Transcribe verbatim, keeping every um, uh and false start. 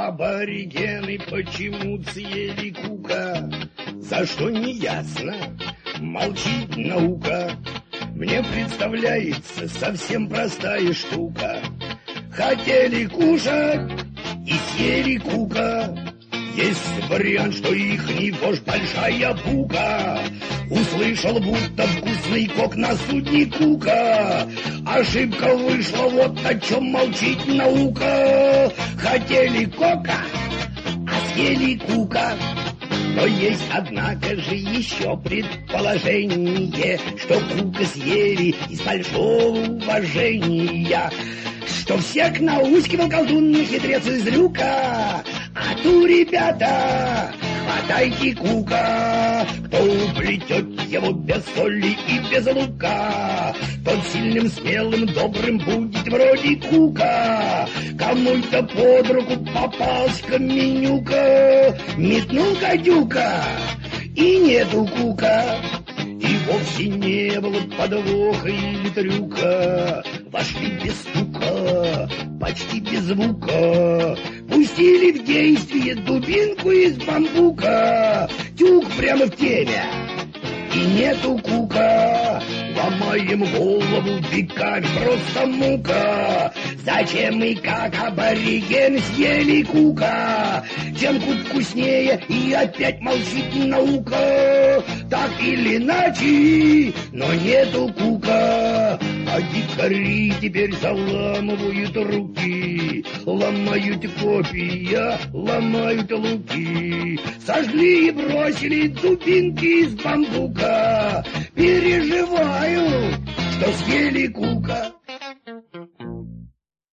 Аборигены почему съели кука? За что не ясно, молчит наука. Мне представляется совсем простая штука. Хотели кушать и съели кука. Есть вариант, что ихний вождь большая пука. Услышал, будто вкусный кок на судне кука. Ошибка вышла, вот о чем молчит наука. Хотели кока, а съели кука. Но есть, однако же, еще предположение, что кука съели из большого уважения, что всех наускивал колдун хитрец из люка. А ту, ребята, хватайте кука, кто уплетет его без соли и без лука, тот сильным, смелым, добрым будет вроде кука. Кому-то под руку попалась каменюка, метнул гадюка, и нету кука. И вовсе не было подвоха или трюка. Вошли без стука, почти без звука, пустили в действие дубинку из бамбука. Тюк прямо в теме, и нету кука. Ломаем голову веками, просто мука. Зачем мы, как абориген, съели кука? Чем кук вкуснее, и опять молчит наука. Так или иначе, но нету кука. А дикари теперь заламывают руки, ломают копья, ломают луки. Сожгли и бросили дубинки из бамбука. Переживаю, что съели кука.